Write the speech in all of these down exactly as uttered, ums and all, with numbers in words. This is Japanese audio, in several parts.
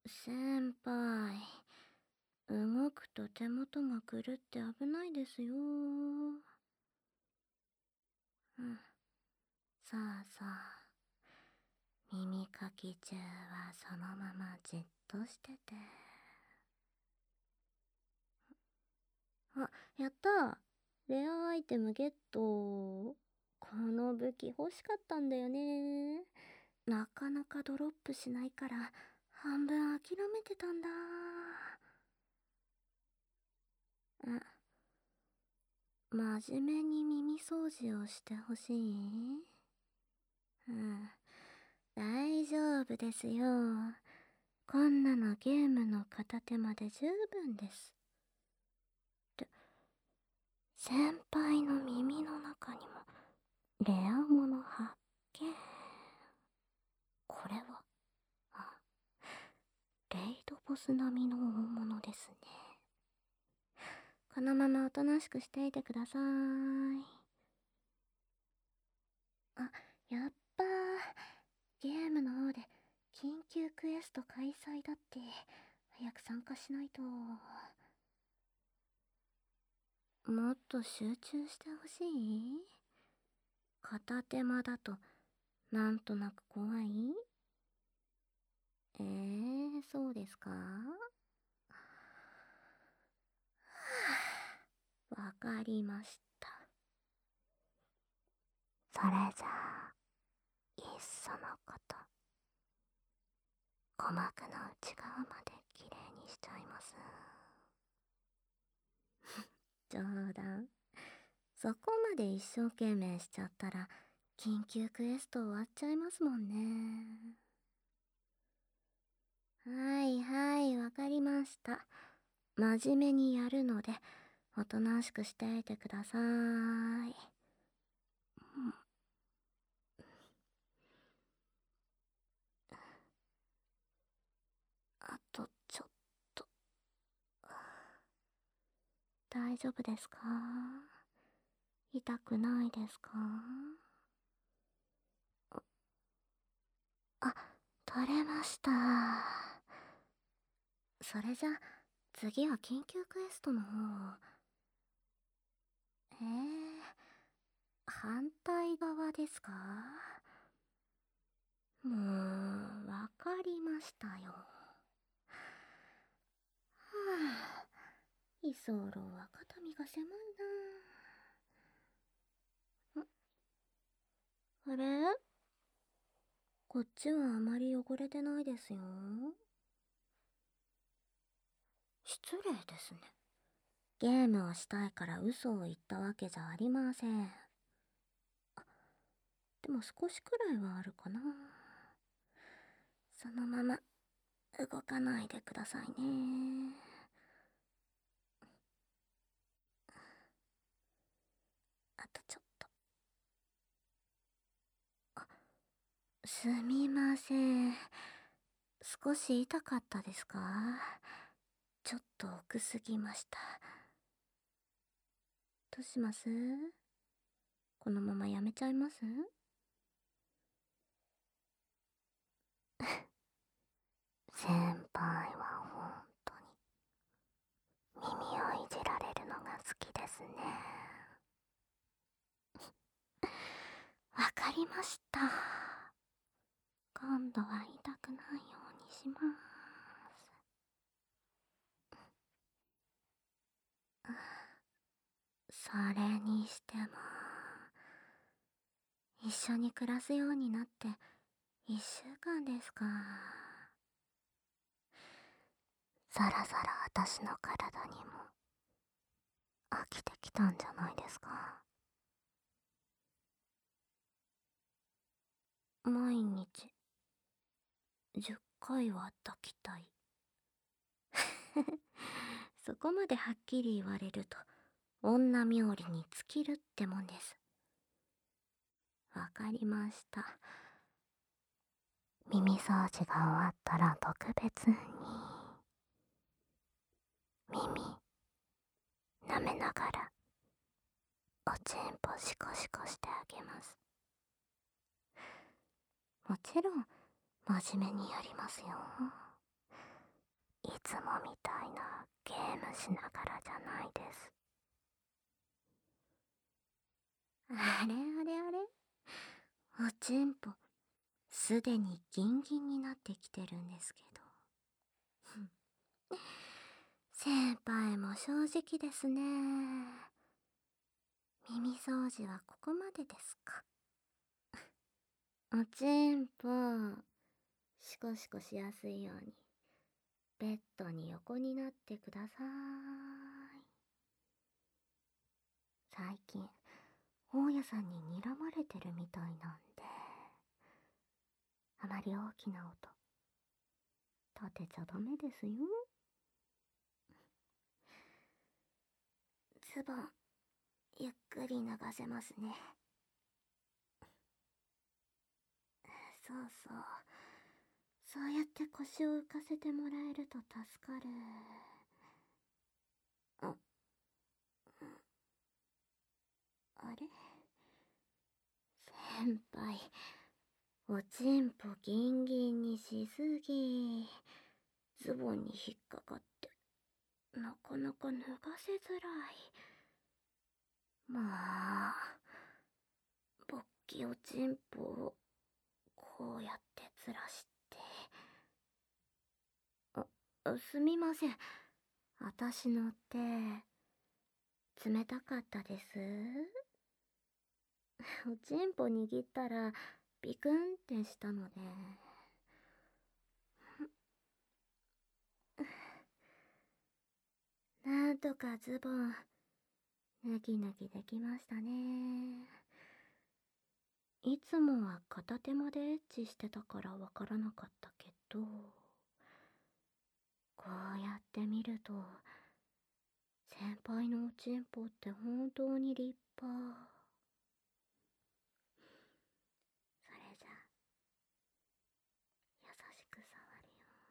先輩、動くと手元が狂って危ないですよ。うん。さあさあ、耳かき中はそのままじっとしてて。あ、やった。レアアイテムゲット。この武器欲しかったんだよね。なかなかドロップしないから半分諦めてたんだ。あ、真面目に耳掃除をしてほしい？うん、大丈夫ですよ。こんなのゲームの片手間で十分です。って先輩の耳の中にもレアもの発見。これは、あ、レイドボス並みの大物ですね。このままおとなしくしていてください。あ、やっばー。ゲームの方で緊急クエスト開催だって。早く参加しないと。もっと集中してほしい？片手間だとなんとなく怖い？えー、そうですか？わかりました。それじゃあ、いっそのこと、鼓膜の内側まできれいにしちゃいます。冗談。そこまで一生懸命しちゃったら、緊急クエスト終わっちゃいますもんね。はいはい、わかりました。真面目にやるので、おとなしくしていてください。うん、あとちょっと。大丈夫ですか？痛くないですか？あ、取れました。それじゃ、次は緊急クエストの方。えー、反対側ですか？もう、わかりましたよ。はぁ、居候は肩身が狭いな。あれ、こっちはあまり汚れてないですよ。失礼ですね。ゲームをしたいから嘘を言ったわけじゃありません。でも少しくらいはあるかな。そのまま動かないでくださいね。あとちょっと。あ、すみません。少し痛かったですか？ちょっと奥すぎました。どうします？このままやめちゃいます？先輩は本当に耳をいじられるのが好きですね。わかりました。今度は痛くないようにします。それにしても、一緒に暮らすようになって一週間ですか。そろそろ私の体にも飽きてきたんじゃないですか。毎日じゅっかいは抱きたい。そこまではっきり言われると女冥利に尽きるってもんです。わかりました。耳掃除が終わったら特別に耳舐めながらおちんぽシコシコしてあげます。もちろん真面目にやりますよ。 つもみたいなゲームしながらじゃないです。あれあれあれ、おちんぽすでにギンギンになってきてるんですけど。先輩も正直ですね。耳掃除はここまでですか。おちんぽ、シコシコしやすいようにベッドに横になってください。最近大家さんに睨まれてるみたいなんで、あまり大きな音立てちゃダメですよ。ズボンゆっくり流せますね。そうそう、そうやって腰を浮かせてもらえると助かる。あ、あれ、先輩、おちんぽギンギンにしすぎ。ズボンに引っかかってなかなか脱がせづらい。まあ、勃起おちんぽをこうやってずらして。あ、すみません。あたしの手冷たかったです。おちんぽ握ったらビクンってしたので。なんとかズボン脱ぎ脱ぎできましたね。いつもは片手までエッチしてたからわからなかったけど、こうやって見ると先輩のおちんぽって本当に立派。それじゃ優しく触る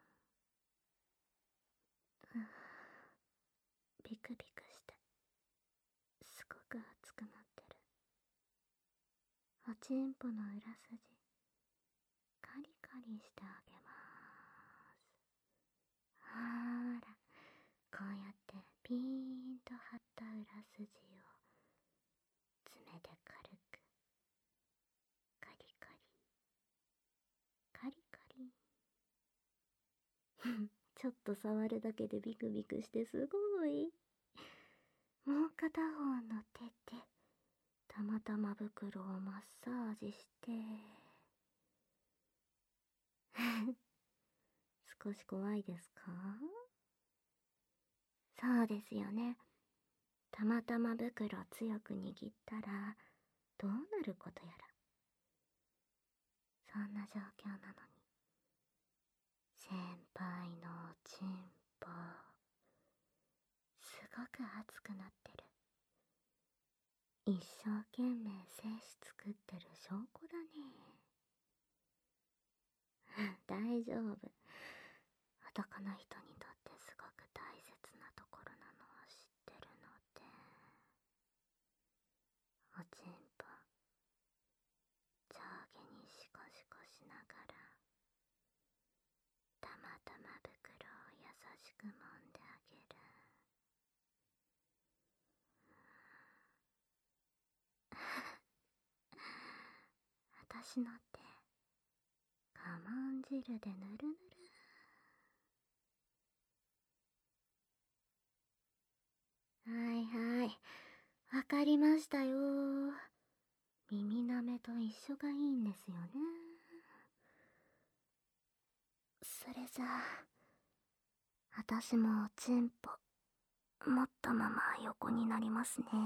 よ。ビクビクしてすごく熱くなってる。おちんぽの裏筋カリカリしてあげます。ほーら、こうやってピーンと張った裏筋を爪で軽くカリカリカリカリちょっと触るだけでビクビクしてすごい。もう片方の手でたまたま袋をマッサージして少し怖いですか？そうですよね。たまたま袋強く握ったらどうなることやら。そんな状況なのに先輩のおちんぽすごく熱くなってる。一生懸命精子作ってる証拠だね。大丈夫。男の人にとってすごく大切なところなのは知ってるので。おちんぽ上下にシコシコしながらたまたま袋を優しく揉んであげる。私の手我慢汁でぬるぬる。はいはい、わかりましたよ。耳なめと一緒がいいんですよね。それじゃあ私もおちんぽ持ったまま横になりますね。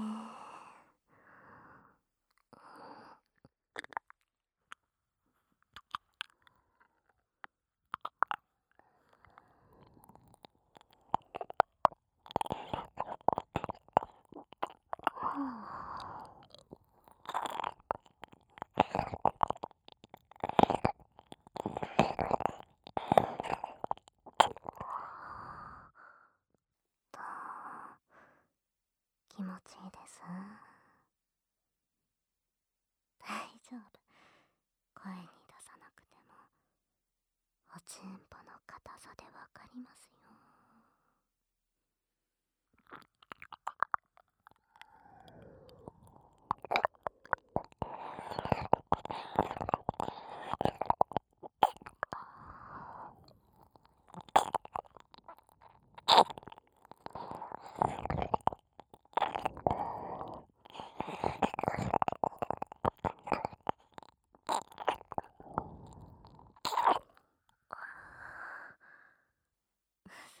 気持ちいいです。大丈夫、声に出さなくてもおちんぽの硬さでわかりますよ。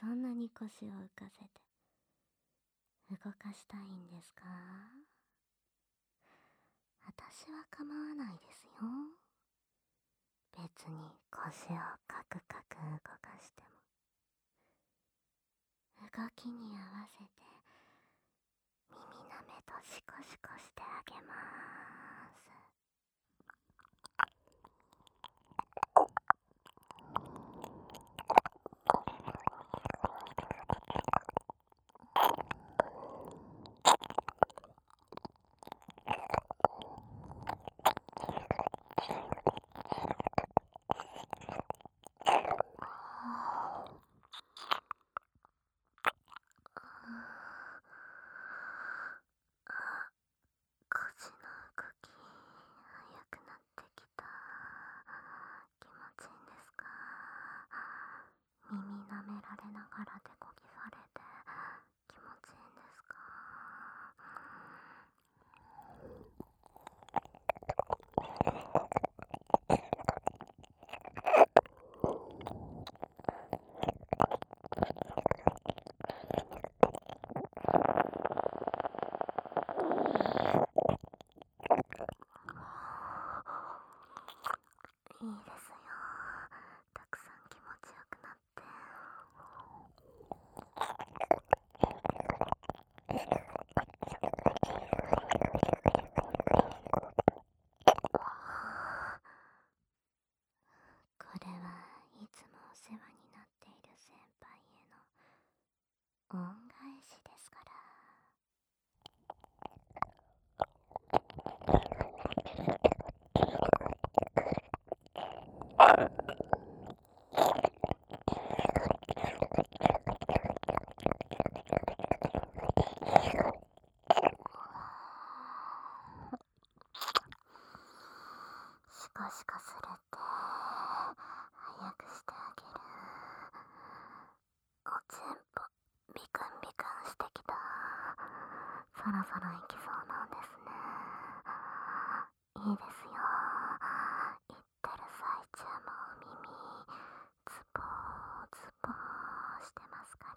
そんなに腰を浮かせて動かしたいんですか？私は構わないですよ。別に腰をカクカク動かしても、動きに合わせて耳なめとシコシコしてあげまーす。腰の動き速くなってきた。気持ちいいんですか？耳舐められながら手こぎされて気持ちいいんですか？いいですよ。たくさん気持ちよくなって。これはいつもお世話になっている先輩への恩返しですから。シコシコするって早くしてあげる。おちんぽビクンビクンしてきた。そろそろ行きそうなんですね。いいですよ。行ってる最中もお耳ズボーズボーしてますから。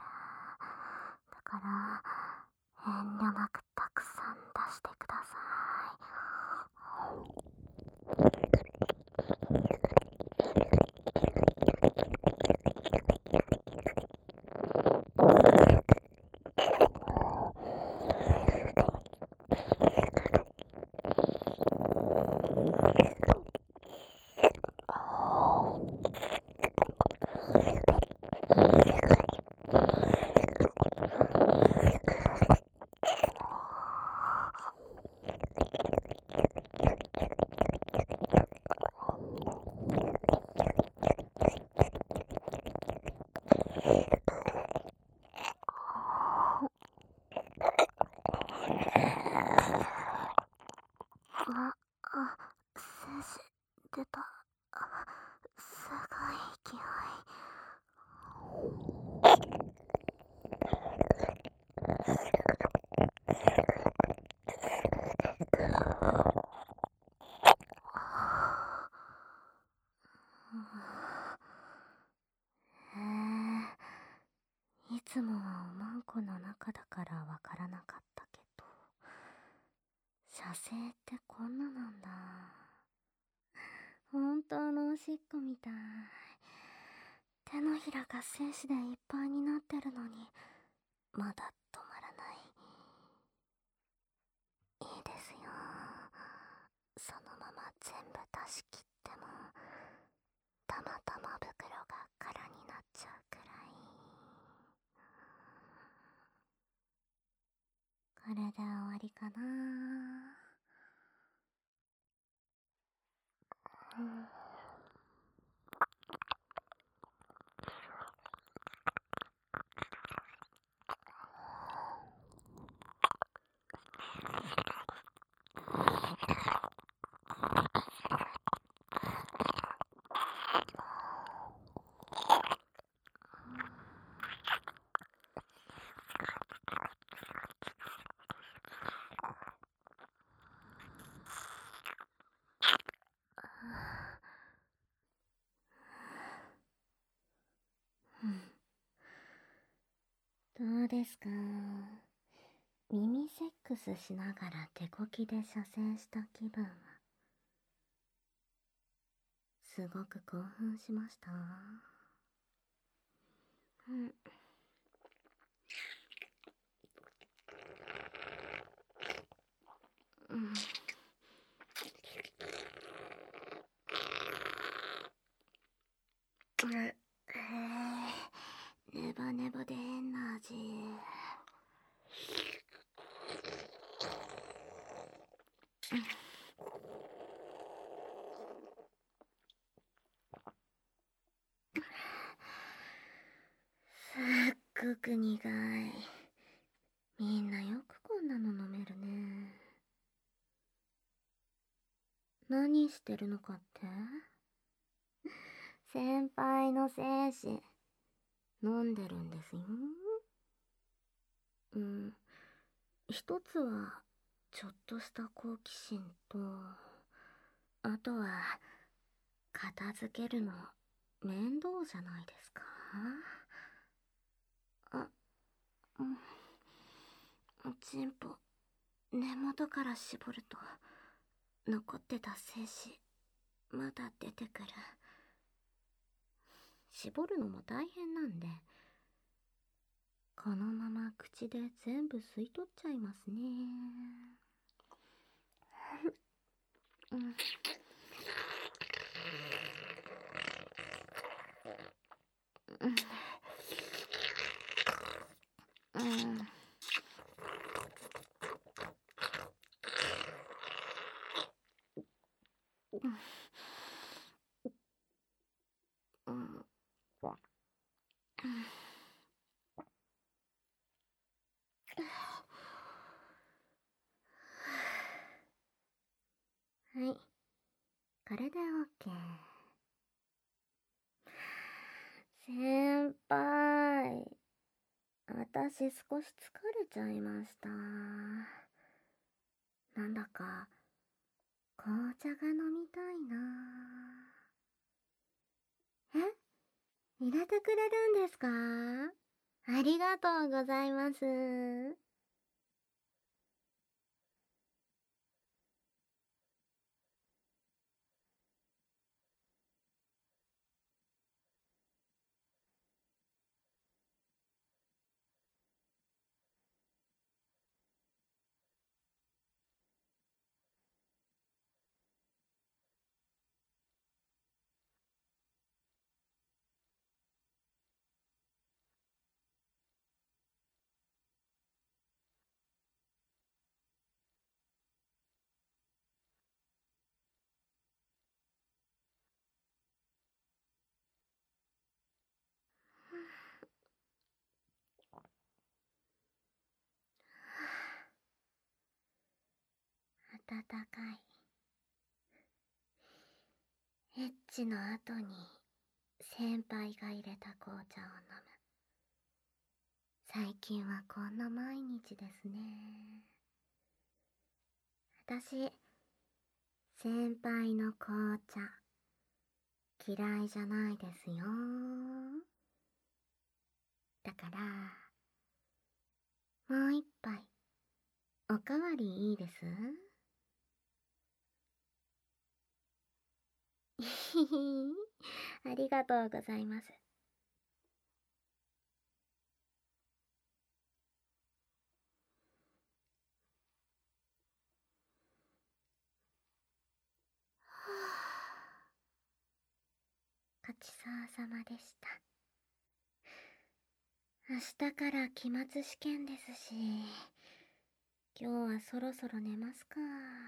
だから遠慮なくたくさん出してください。あ、あ、精子出た。すごい勢い。へえ、いつもはおまんこの中だからわからなかったけど、射精ってこんななんだ。本当のおしっこみたい。手のひらが精子でいっぱいになってるのにまだ止まらない。いいですよ。そのまま全部出し切ってもたまたま袋が空になっちゃうくらい。これで終わりかな。うん。 うですか。耳セックスしながら手こきで射精した気分はすごく興奮しました。うん。うん。えー、ネバネバで変な味。すっごく苦い。みんなよくこんなの飲めるね。何してるのかって？先輩の精子飲んでるんですよ。うん。一つはちょっとした好奇心と、あとは片付けるの面倒じゃないですか？あ、うん。おちんぽ根元から絞ると残ってた精子まだ出てくる。絞るのも大変なんで、このまま口で全部吸い取っちゃいますね。うん。うん。うん。うん。はい、これで OK。 先輩、私少し疲れちゃいました。なんだか紅茶が飲みたいな。え、入れてくれるんですか？ありがとうございます。温かい。エッチの後に先輩が入れた紅茶を飲む。最近はこんな毎日ですね。私、先輩の紅茶嫌いじゃないですよ。だからもう一杯おかわりいいです？ひひありがとうございます。ごちそうさまでした。明日から期末試験ですし、今日はそろそろ寝ますか。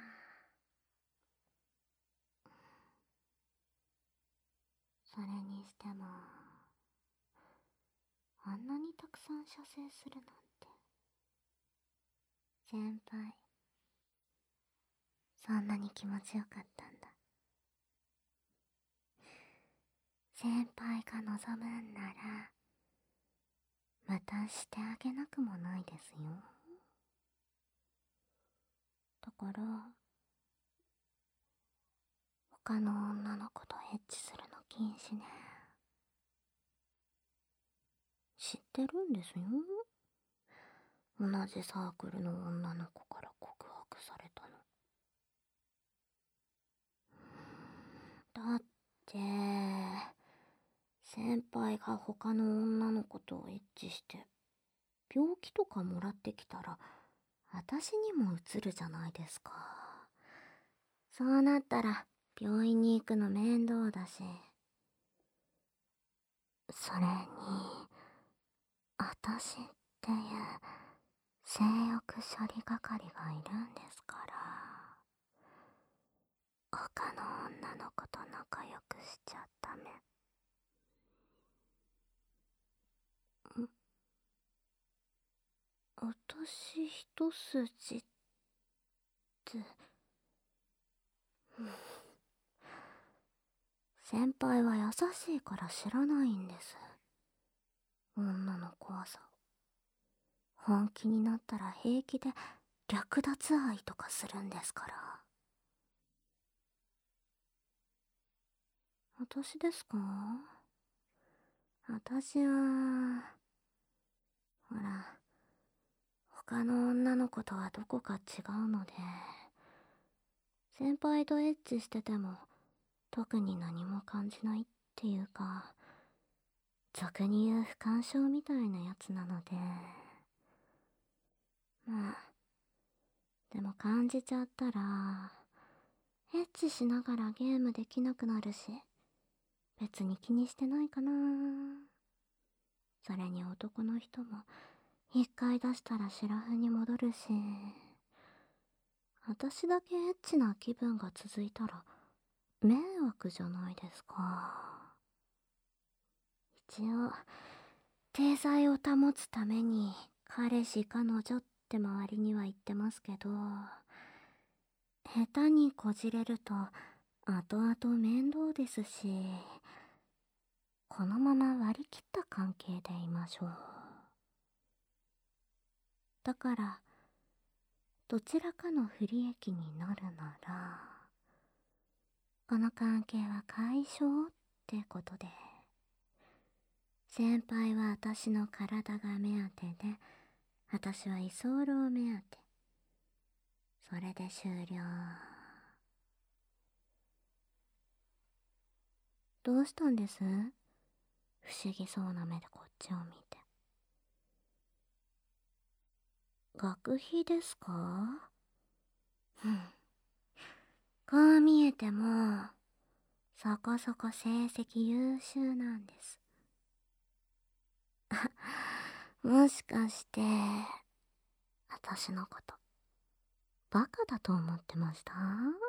それにしても、あんなにたくさん射精するなんて。先輩、そんなに気持ちよかったんだ。先輩が望むんなら、またしてあげなくもないですよ。だから、他の女の子とエッチするの禁止ね。知ってるんですよ。 同じサークルの女の子から告白されたの。だって、先輩が他の女の子とエッチして、病気とかもらってきたら、私にもうつるじゃないですか。そうなったら、病院に行くの面倒だし。それに、私っていう性欲処理係がいるんですから。他の女の子と仲良くしちゃダメ。ん私一筋って、先輩は優しいから知らないんです。女の怖さを。本気になったら平気で略奪愛とかするんですから。私ですか？私は、ほら、他の女の子とはどこか違うので、先輩とエッチしてても特に何も感じないっていうか、俗に言う不干渉みたいなやつなので、まあ、でも感じちゃったら、エッチしながらゲームできなくなるし、別に気にしてないかな。それに男の人も一回出したらシラフに戻るし、私だけエッチな気分が続いたら迷惑じゃないですか。一応体裁を保つために彼氏彼女って周りには言ってますけど、下手にこじれると後々面倒ですし、このまま割り切った関係でいましょう。だからどちらかの不利益になるなら、この関係は解消ってことで、先輩は私の体が目当てで、私は居候目当て。それで終了。どうしたんです？不思議そうな目でこっちを見て。学費ですか？うん。こう見えても、そこそこ成績優秀なんです。もしかして、私のこと、バカだと思ってました？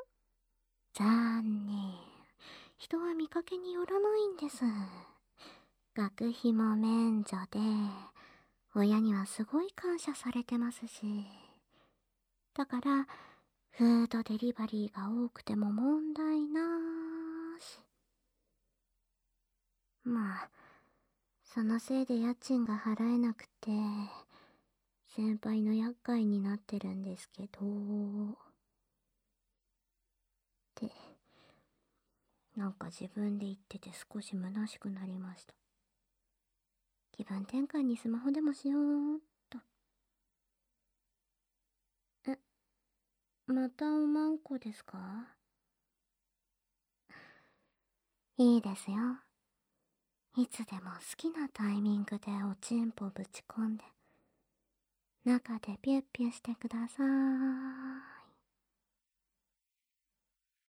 残念。人は見かけによらないんです。学費も免除で、親にはすごい感謝されてますし。だから、フードデリバリーが多くても問題なーし。まあ、そのせいで家賃が払えなくて、先輩の厄介になってるんですけど。って、なんか自分で言ってて少し虚しくなりました。気分転換にスマホでもしようっと。え、またおまんこですか？いいですよ。いつでも好きなタイミングでおちんぽぶち込んで、中でピュッピュしてくださーい。